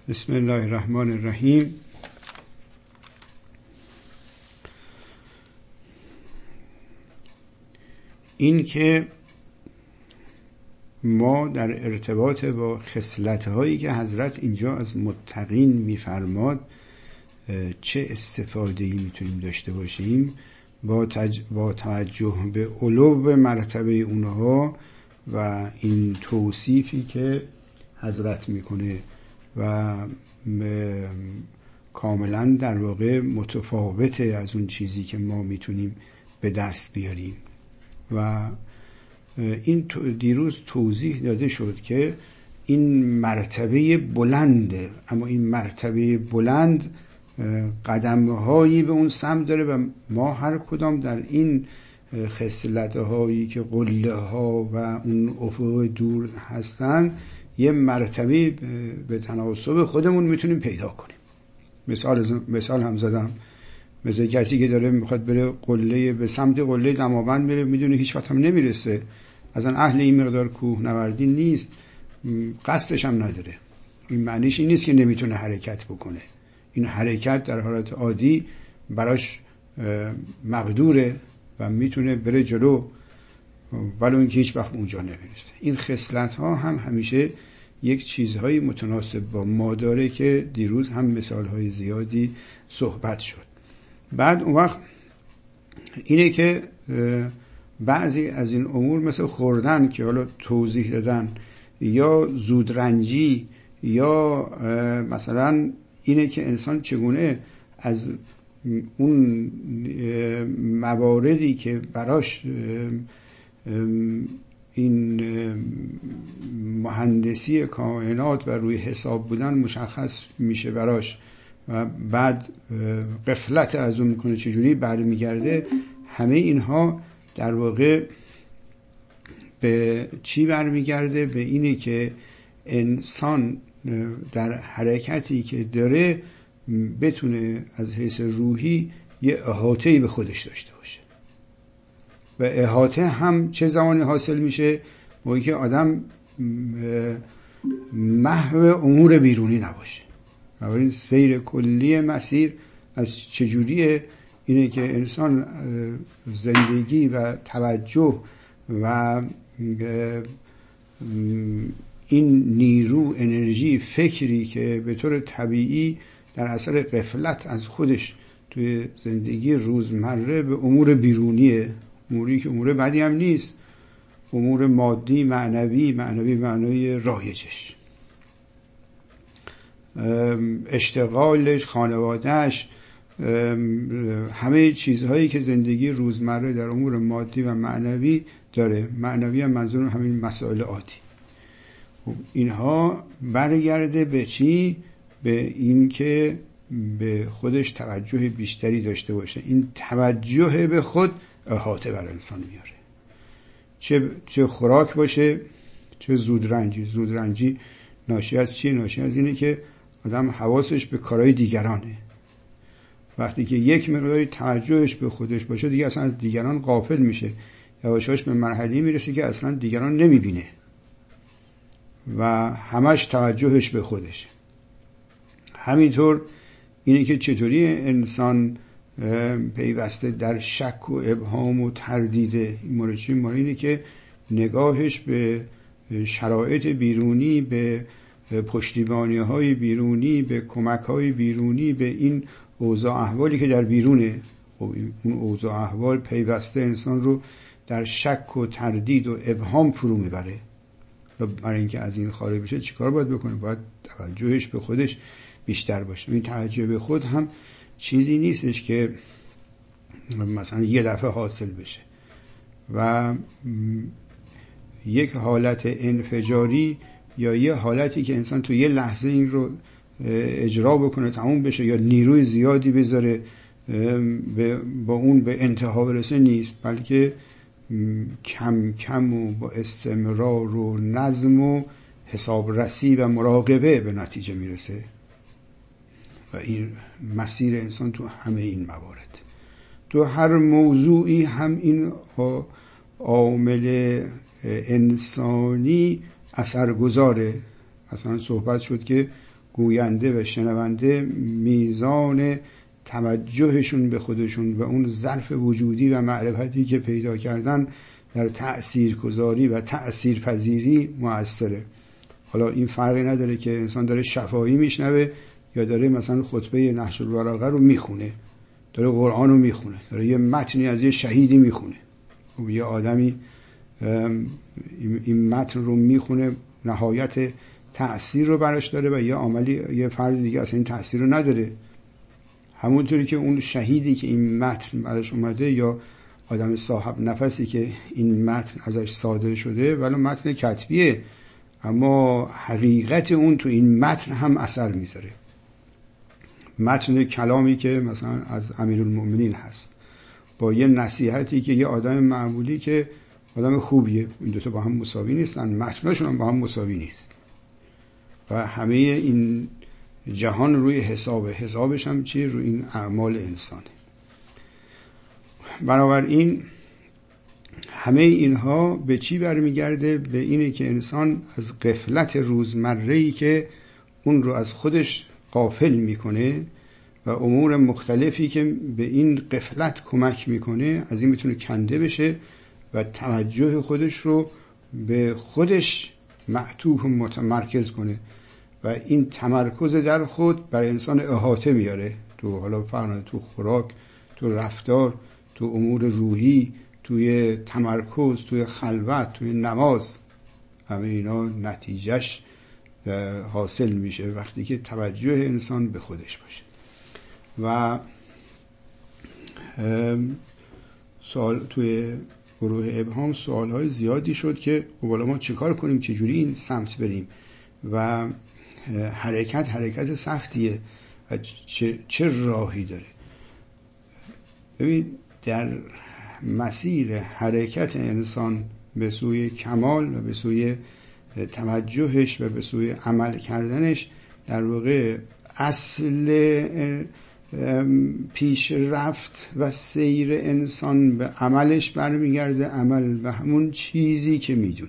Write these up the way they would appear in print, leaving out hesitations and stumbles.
بسم الله الرحمن الرحیم. این که ما در ارتباط با خصلت‌هایی که حضرت اینجا از متقین می‌فرماد چه استفاده‌ای میتونیم داشته باشیم با توجه به علو مرتبه اونها و این توصیفی که حضرت میکنه و کاملا در واقع متفاوته از اون چیزی که ما میتونیم به دست بیاریم. و این دیروز توضیح داده شد که این مرتبه بلنده، اما این مرتبه بلند قدم‌هایی به اون سمت داره و ما هر کدام در این خصلت‌هایی که قله‌ها و اون افق دور هستن یه مرتبه به تناسب خودمون میتونیم پیدا کنیم. مثال هم زدم، مثل کسی که داره میخواد بره قله، به سمت قله دماوند بره، میدونه هیچ وقت هم نمیرسه، اصلا اهل این مقدار کوهنوردی نیست، قصدش هم نداره. این معنیش این نیست که نمیتونه حرکت بکنه. این حرکت در حالت عادی براش مقدوره و میتونه بره جلو، ولی اینکه هیچ وقت اونجا نمیرسه. این خصلت ها هم همیشه یک چیزهای متناسب با ما داره که دیروز هم مثال های زیادی صحبت شد. بعد اون وقت اینه که بعضی از این امور مثل خوردن که حالا توضیح دادن، یا زودرنجی، یا مثلا اینه که انسان چگونه از اون مواردی که براش این مهندسی کائنات و روی حساب بودن مشخص میشه براش و بعد غفلت از اون میکنه، چجوری برمیگرده. همه اینها در واقع به چی برمیگرده؟ به اینه که انسان در حرکتی که داره بتونه از حیث روحی یه احاطه‌ای به خودش داشته باشه. و احاطه هم چه زمانی حاصل میشه؟ موقعی که آدم محو امور بیرونی نباشه. بنابراین سیر کلی مسیر از چجوریه؟ اینه که انسان زندگی و توجه و این نیرو، انرژی، فکری که به طور طبیعی در اثر غفلت از خودش توی زندگی روزمره به امور بیرونیه، اموری که امور بدی هم نیست، امور مادی، معنوی معنای رایجش، اشتغالش، خانوادهش، همه چیزهایی که زندگی روزمره در امور مادی و معنوی داره. معنوی هم منظور همین مسائل عادی. اینها برگرده به چی؟ به این که به خودش توجه بیشتری داشته باشه. این توجه به خود احاطه بر انسان میاره. چه خوراک باشه، چه زودرنجی. زودرنجی ناشی از چی؟ ناشی از اینه که آدم حواسش به کارهای دیگرانه. وقتی که یک مقداری توجهش به خودش باشه دیگه اصلا از دیگران غافل میشه، یواشاش به مرحله میرسه که اصلا دیگران نمیبینه و همش توجهش به خودشه. همینطور اینه که چطوری انسان پیوسته در شک و ابهام و تردیده. این مورد چی؟ مورد اینه که نگاهش به شرایط بیرونی، به پشتیبانی های بیرونی، به کمک های بیرونی، به این اوضاع احوالی که در بیرونه، اون اوضاع احوال پیوسته انسان رو در شک و تردید و ابهام فرو میبره. برای اینکه از این خارج بشه چیکار باید بکنه؟ باید توجهش به خودش بیشتر باشه. این توجه به خود هم چیزی نیستش که مثلا یه دفعه حاصل بشه و یک حالت انفجاری یا یه حالتی که انسان تو یه لحظه این رو اجرا بکنه تموم بشه یا نیروی زیادی بذاره با اون به انتها برسه نیست، بلکه کم کم و با استمرار و نظم و حسابرسی و مراقبه به نتیجه میرسه. و این مسیر انسان تو همه این موارد، تو هر موضوعی هم این عامل انسانی اثرگذاره. مثلا صحبت شد که گوینده و شنونده میزان توجهشون به خودشون و اون ظرف وجودی و معرفتی که پیدا کردن در تأثیرگذاری و تأثیرپذیری مؤثره. حالا این فرقی نداره که انسان داره شفاهی میشنوه یا داره مثلا خطبه نهج البلاغه رو میخونه، داره قرآن رو میخونه، داره یه متنی از یه شهیدی میخونه. و یه آدمی این متن رو میخونه، نهایت تأثیر رو براش داره و یه فرد دیگه اصلا این تأثیر رو نداره. همونطوری که اون شهیدی که این متن ازش اومده یا آدم صاحب نفسی که این متن ازش صادر شده ولی متن کتبیه، اما حقیقت اون تو این متن هم اثر میذاره. متن کلامی که مثلا از امیرالمؤمنین هست با یه نصیحتی که یه آدم معمولی که آدم خوبیه، این دوتا با هم مساوی نیستن، متنشون هم با هم مساوی نیست و همه این جهان روی حسابش هم چیه؟ روی این اعمال انسانه. بنابراین همه اینها به چی برمیگرده؟ به اینه که انسان از غفلت روزمره‌ای که اون رو از خودش غافل میکنه و امور مختلفی که به این غفلت کمک میکنه از این میتونه کنده بشه و توجه خودش رو به خودش معطوف و متمرکز کنه و این تمرکز در خود برای انسان احاطه میاره تو حالا فرض تو خوراک، تو رفتار، تو امور روحی، توی تمرکز، توی خلوت، توی نماز. همه اینا نتیجهش حاصل میشه وقتی که توجه انسان به خودش باشه. و سوال توی گروه ابهام سوالهای زیادی شد که حالا ما چیکار کنیم، چجوری این سمت بریم و حرکت سختیه و چه راهی داره. ببین در مسیر حرکت انسان به سوی کمال و به سوی توجهش و به سوی عمل کردنش در واقع اصل پیشرفت و سیر انسان به عملش برمیگرده. عمل به همون چیزی که میدونه،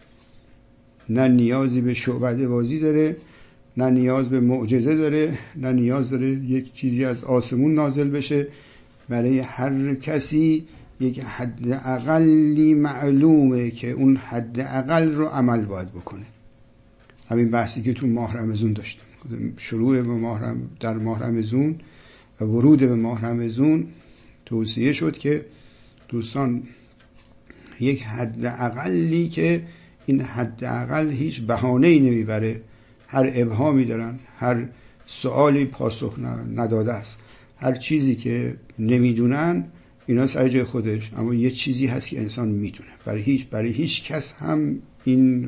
نه نیازی به شعبده بازی داره، نه نیاز به معجزه داره، نه نیاز داره یک چیزی از آسمون نازل بشه. برای هر کسی یک حد اقلی معلومه که اون حد اقل رو عمل باید بکنه. همین بحثی که تو ماه رمضان داشتیم، شروع به در ماه رمضان و ورود به ماه رمضان توصیه شد که دوستان یک حد اقلی که این حد اقل هیچ بهانه‌ای نمیبره، هر ابهامی دارن، هر سوالی پاسخ نداده است، هر چیزی که نمیدونن اینا سر جای خودش، اما یه چیزی هست که انسان میدونه. برای هیچ کس هم این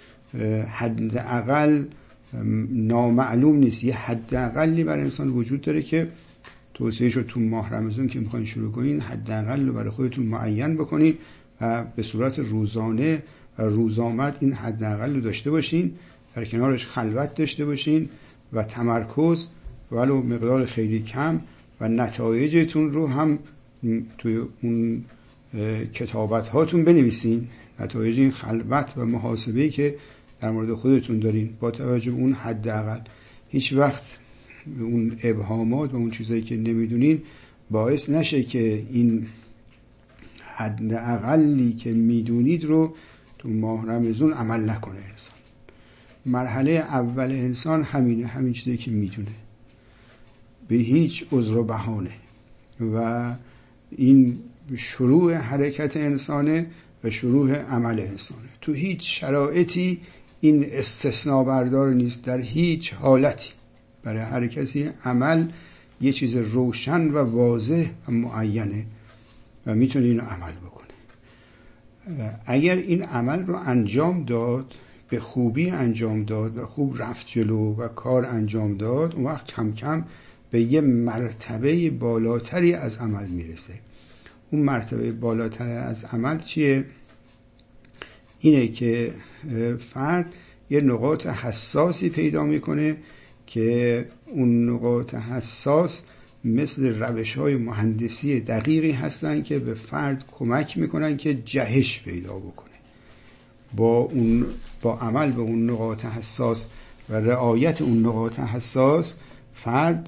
حد اقل نامعلوم نیست. یه حد اقلی برای انسان وجود داره که توصیه شد تو ماه رمضان که میخواین شروع کنین حد اقل رو برای خودتون معین بکنین و به صورت روزانه و روزآمد این حد اقل رو داشته باشین، در کنارش خلوت داشته باشین و تمرکز ولو مقدار خیلی کم و نتایجتون رو هم توی اون کتابت هاتون بنویسین، نتایج این خلوت و محاسبه‌ای که در مورد خودتون دارین با توجه به اون حد اقل. هیچ وقت اون ابهامات و اون چیزایی که نمیدونین باعث نشه که این حد اقلی که میدونید رو تو ماه رمضان عمل نکنه انسان. مرحله اول انسان همینه، همین چیزی که میدونه، به هیچ عذر و بهانه، و این شروع حرکت انسانه و شروع عمل انسانه. تو هیچ شرایطی این استثناء بردار نیست، در هیچ حالتی. برای هر کسی عمل یه چیز روشن و واضح و معینه و میتونه اینو عمل بکنه. اگر این عمل رو انجام داد، به خوبی انجام داد و خوب رفت جلو و کار انجام داد، اون وقت کم کم به یه مرتبه بالاتری از عمل میرسه. اون مرتبه بالاتر از عمل چیه؟ اینه که فرد یه نقاط حساسی پیدا میکنه که اون نقاط حساس مثل روش‌های مهندسی دقیقی هستن که به فرد کمک میکنن که جهش پیدا بکنه. با عمل به اون نقاط حساس و رعایت اون نقاط حساس، فرد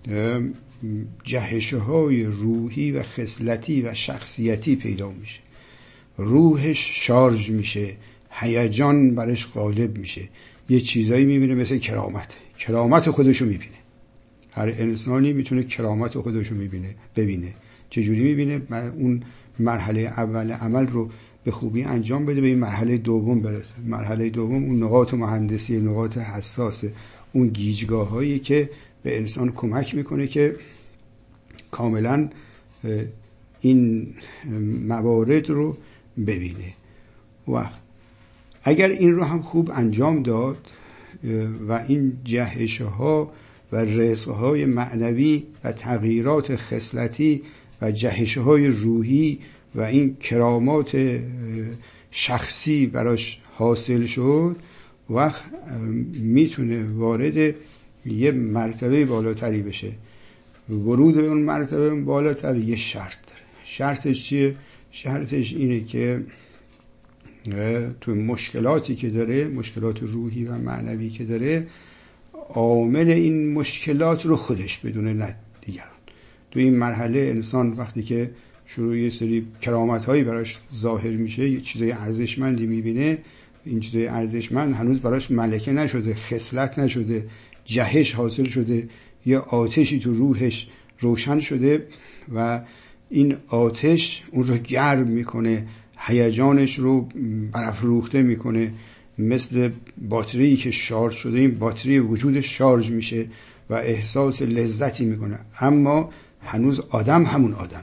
جهش‌های روحی و خصلتی و شخصیتی پیدا میشه، روحش شارژ میشه، هیجان برش غالب میشه، یه چیزایی میبینه مثل کرامت خودشو میبینه. هر انسانی میتونه کرامت خودشو ببینه. چجوری میبینه؟ اون مرحله اول عمل رو به خوبی انجام بده، به این مرحله دوم برسه. مرحله دوم اون نقاط مهندسی، نقاط حساس، اون گیجگاه هایی که به انسان کمک میکنه که کاملا این موارد رو ببینه. و اگر این رو هم خوب انجام داد و این جهش‌ها و رزق‌های معنوی و تغییرات خصلتی و جهش‌های روحی و این کرامات شخصی براش حاصل شد، وقت میتونه وارد یه مرتبه بالاتری بشه. ورود به اون مرتبه بالاتر یه شرط داره. شرطش چیه؟ شرطش اینه که تو مشکلاتی که داره، مشکلات روحی و معنوی که داره، عامل این مشکلات رو خودش بدونه، نه دیگران. تو این مرحله انسان وقتی که شروع یه سری کرامت‌هایی براش ظاهر میشه، یه چیزای ارزشمندی میبینه، این چیزای ارزشمند هنوز براش ملکه نشده، خصلت نشده، جهش حاصل شده، یه آتشی تو روحش روشن شده و این آتش اون رو گرم میکنه، هیجانش رو برافروخته میکنه، مثل باتری که شارژ شده، این باتری وجودش شارژ میشه و احساس لذتی میکنه. اما هنوز آدم همون آدمه،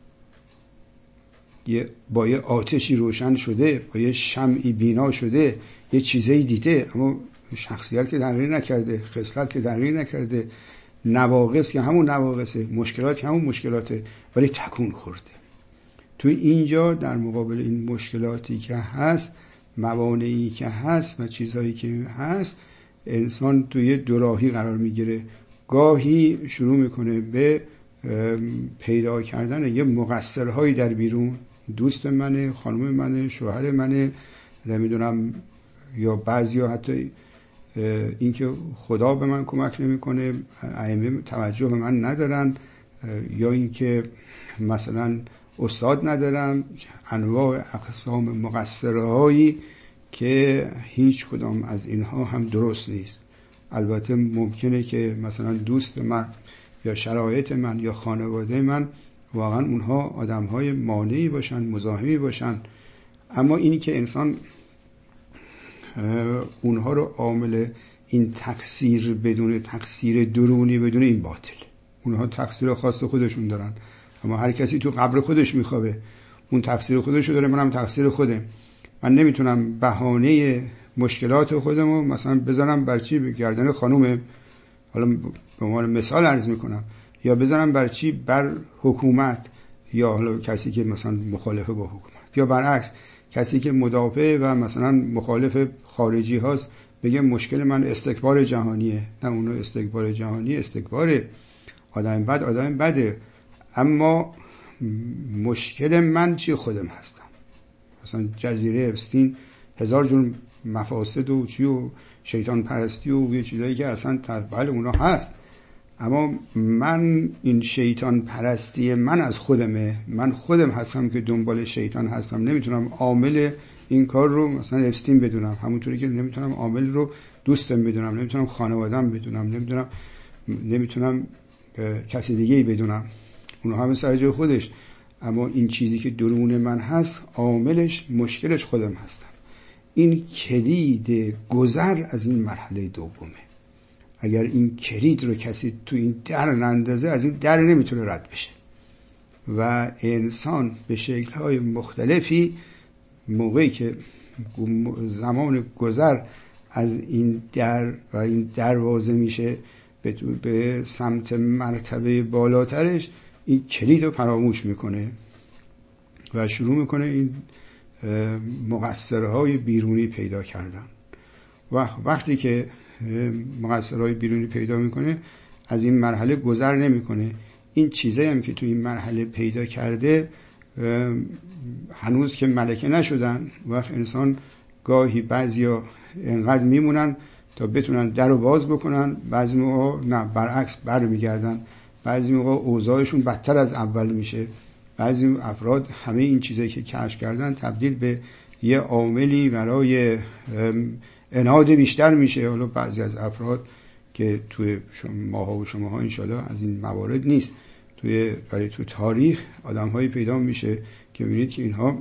با یه آتشی روشن شده، با یه شمعی بینا شده، یه چیزایی دیده، اما شخصیت که تغییر نکرده، خصلت که تغییر نکرده، نواقص که همون نواقصه، مشکلات که همون مشکلاته، ولی تکون خورده. توی اینجا در مقابل این مشکلاتی که هست، موانعی که هست و چیزهایی که هست، انسان توی دوراهی قرار میگیره. گاهی شروع میکنه به پیدا کردن یه مقصرهایی در بیرون، دوست منه، خانم منه، شوهر منه، نمیدونم، یا بعضیا حتی اینکه خدا به من کمک نمیکنه، ائمه توجه به من ندارن، یا اینکه مثلا استاد ندارم، انواع اقسام مقصرهایی که هیچ کدام از اینها هم درست نیست. البته ممکنه که مثلا دوست من یا شرایط من یا خانواده من واقعا اونها آدمهای مانعی باشن، مزاحمی باشن، اما اینی که انسان اونها رو عامل این تقصیر بدون، تقصیر درونی بدون، این باطل. اونها تقصیر خاص خودشون دارن، اما هر کسی تو قبر خودش میخوابه، اون تقصیر خودشو داره، منم تقصیر خودم. من نمیتونم بهانه مشکلات خودمو مثلا بذارم بر چی؟ به گردن خانومه، حالا به عنوان مثال عرض میکنم، یا بذارم بر چی؟ بر حکومت، یا حالا کسی که مثلا مخالفه با حکومت، یا برعکس کسی که مدافع و مثلا مخالف خارجی هاست بگه مشکل من استکبار جهانیه. نه، اونو استکبار جهانی، استکبار آدم بده، اما مشکل من چی؟ خودم هستم. مثلا جزیره اپستین 1000 جور مفاسد و چی و شیطان پرستی و یه چیزایی که اصلا بله اونا هست، اما من این شیطان پرستی من از خودمه، من خودم هستم که دنبال شیطان هستم. نمیتونم عامل این کار رو مثلا اپستین بدونم، همونطوری که نمیتونم عامل رو دوستم بدونم، نمیتونم خانواده‌ام بدونم، نمیتونم کسی دیگه ای بدونم، اونها همه سر جای خودش، اما این چیزی که درون من هست، عاملش، مشکلش خودم هستم. این کلید گذر از این مرحله دومه. اگر این کلید رو کسی تو این در نندازه، از این در نمیتونه رد بشه و انسان به شکل‌های مختلفی موقعی که زمان گذر از این در و این دروازه میشه به سمت مرتبه بالاترش، این کلید رو فراموش میکنه و شروع میکنه این مقصرهای بیرونی پیدا کردن. و وقتی که مقصرهای بیرونی پیدا میکنه، از این مرحله گذر نمیکنه. این چیزایی هم که تو این مرحله پیدا کرده هنوز که ملکه نشدن. وقت انسان گاهی بعضیا انقدر میمونن تا بتونن در رو باز بکنن. بعضی موقع نه، برعکس برمیگردن. بعضی موقع اوضاعشون بدتر از اول میشه. بعضی افراد همه این چیزایی که کشف کردن تبدیل به یه عاملی برای عناد بیشتر میشه. حالا بعضی از افراد که توی ماها و شماها انشالله از این موارد نیست، ولی تو تاریخ آدم‌هایی پیدا میشه که می‌بینید که اینها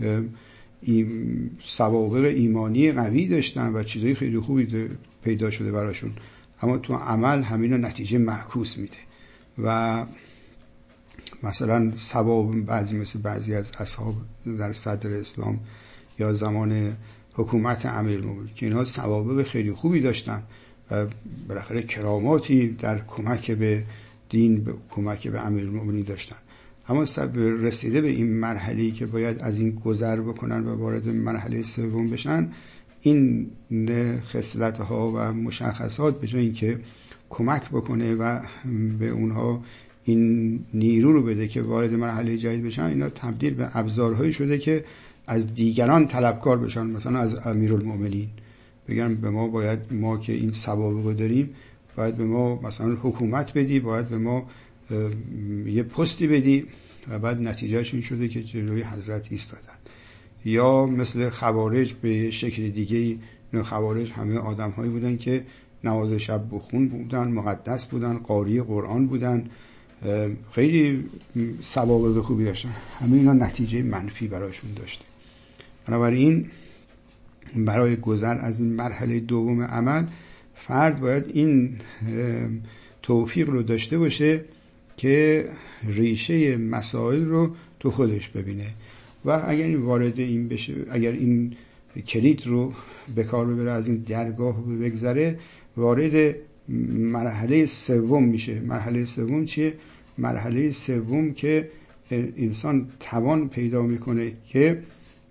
سوابق ایمانی قوی داشتن و چیزای خیلی خوبی پیدا شده براشون، اما تو عمل همینا نتیجه معکوس میده. و مثلا بعضی از اصحاب در صدر اسلام یا زمان حکومت امیرالمومنین که اینها سوابق خیلی خوبی داشتن و بالاخره کراماتی در کمک به دین، به کمک به امیرالمومنین داشتن، اما رسیده به این مرحله‌ای که باید از این گذر بکنن و وارد مرحله سوم بشن، این خصلت‌ها و مشخصات به جای اینکه کمک بکنه و به اونها این نیرو رو بده که وارد مرحله جدید بشن، اینا تبدیل به ابزارهایی شده که از دیگران طلبکار بشن. مثلا از امیرالمومنین بگن به ما که این سوابق داریم، باید به ما مثلا حکومت بدی، باید به ما یه پستی بدی، و بعد نتیجهش این شده که جلوی حضرت ایستادن. یا مثل خوارج به شکل دیگه، خوارج همه آدم‌هایی بودن که نماز شب بخون بودن، مقدس بودن، قاری قرآن بودن، خیلی سوابق خوبی داشتن، همه اینا نتیجه منفی براشون داشته. بنابراین برای گذر از این مرحله دوم عمل، فرد باید این توفیق رو داشته باشه که ریشه مسائل رو تو خودش ببینه و اگر این وارد این بشه، اگر این کلید رو به کار ببره، از این درگاه بگذره، وارد مرحله سوم میشه. مرحله سوم چیه؟ مرحله سوم که انسان توان پیدا میکنه که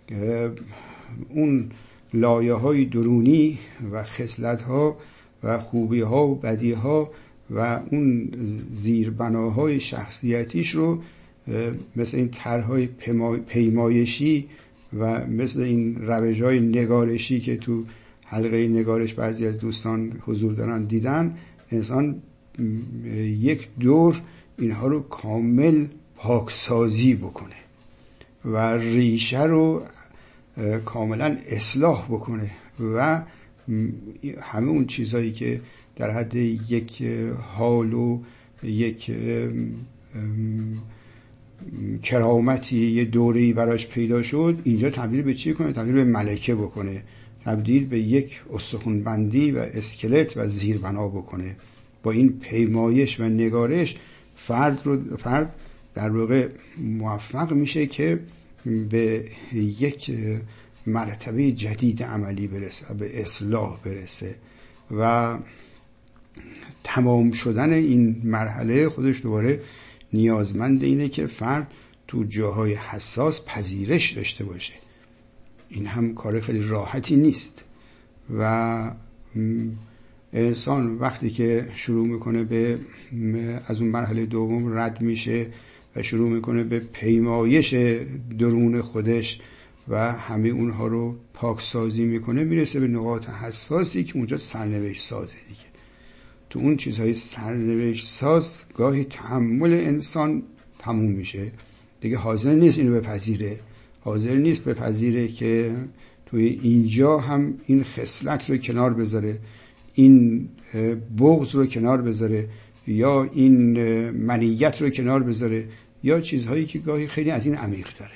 اون لایه‌های درونی و خصلت‌ها و خوبی‌ها و بدی‌ها و اون زیربناهای شخصیتیش رو مثل این طرح‌های پیمایشی و مثل این روش‌های نگارشی که تو حلقه نگارش بعضی از دوستان حضور دارن دیدن، انسان یک دور اینها رو کامل پاکسازی بکنه و ریشه رو کاملا اصلاح بکنه و همه اون چیزهایی که در حد یک حال و یک کرامتی، یه دوره‌ای براش پیدا شد، اینجا تبدیل به چی کنه؟ تبدیل به ملکه بکنه، تبدیل به یک استخوان‌بندی و اسکلت و زیربنا بکنه. با این پیمایش و نگارش فرد در واقع موفق میشه که به یک مرتبه جدید عملی برسه، به اصلاح برسه و تمام شدن این مرحله خودش دوباره نیازمند اینه که فرد تو جاهای حساس پذیرش داشته باشه. این هم کار خیلی راحتی نیست و انسان وقتی که شروع میکنه به از اون مرحله دوم رد میشه و شروع میکنه به پیمایش درون خودش و همه اونها رو پاکسازی میکنه، میرسه به نقاط حساسی که اونجا سرنوشت سازه دیگه. تو اون چیزهای سرنوشت ساز گاهی تحمل انسان تموم میشه دیگه، حاضر نیست اینو بپذیره، حاضر نیست بپذیره که توی اینجا هم این خصلت رو کنار بذاره، این بغض رو کنار بذاره، یا این منیت رو کنار بذاره، یا چیزهایی که گاهی خیلی از این عمیق تره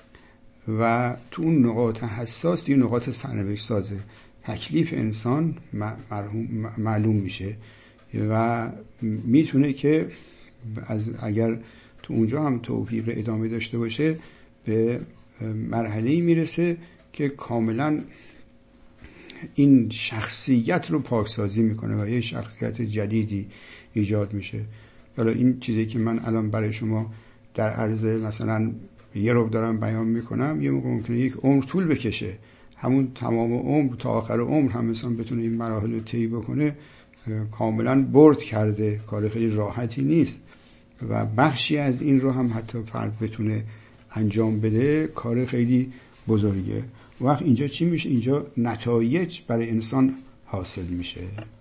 و تو اون نقاط حساس، توی نقاط سرنوشت سازه، تکلیف انسان معلوم میشه و میتونه که اگر تو اونجا هم توفیق ادامه داشته باشه، به مرحله‌ای میرسه که کاملا این شخصیت رو پاکسازی میکنه و یه شخصیت جدیدی ایجاد میشه. حالا این چیزی که من الان برای شما در عرض مثلا یه رو دارم بیان میکنم، یه موقع ممکنه یک عمر طول بکشه، همون تمام عمر تا آخر عمر هم مثلا بتونه این مراحل رو طی بکنه، کاملا برد کرده، کار خیلی راحتی نیست و بخشی از این رو هم حتی فرد بتونه انجام بده، کار خیلی بزرگه. وقت اینجا چی میشه؟ اینجا نتایج برای انسان حاصل میشه.